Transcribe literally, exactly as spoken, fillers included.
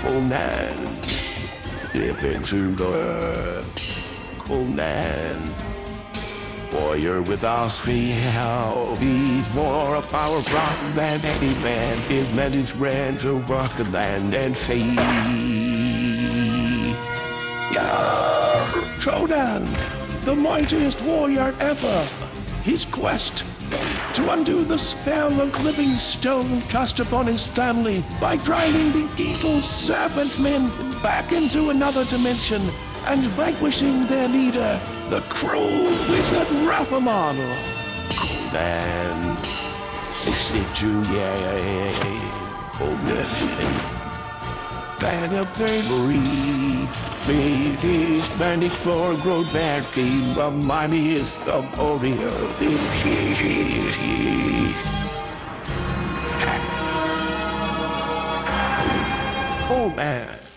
Conan. Step into the Conan. Warrior without fear. He's more a power from than any man. His managed ran to rock the land and sea. Conan, the mightiest warrior ever. His quest to undo the spell of living stone cast upon his family by driving the evil servant men back into another dimension and vanquishing their leader, the cruel wizard Raphamon. Conan, listen to ye, Conan. Band of bravery, babies bandit for growth vacuum, but money is the warrior. Oh man.